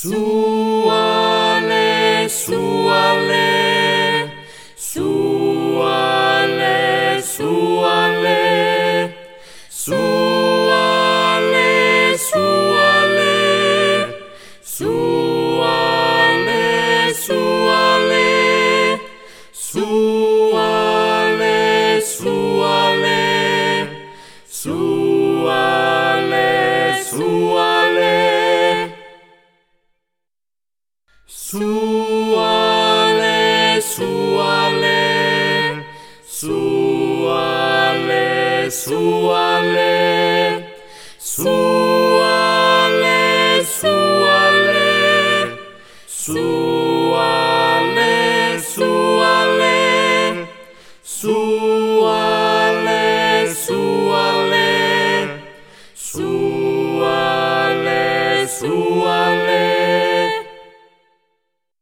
Suale, suale, suale, suale, suale, suale, suale, suale, suale, suale, suale, suale. Suale, suale, suale, suale, suale, suale, suale.